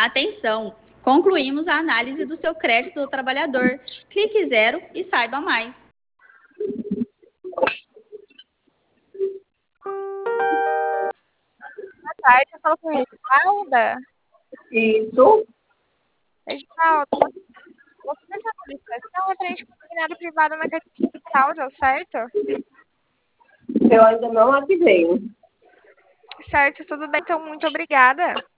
Atenção! Concluímos a análise do seu crédito do trabalhador. Clique 0 e saiba mais. Boa tarde, eu falo com a Reginalda. Isso. Reginalda, você está na licitação referente ao consignado privado na carteira digital, deu certo? Eu ainda não ativei. Certo, tudo bem, então muito obrigada.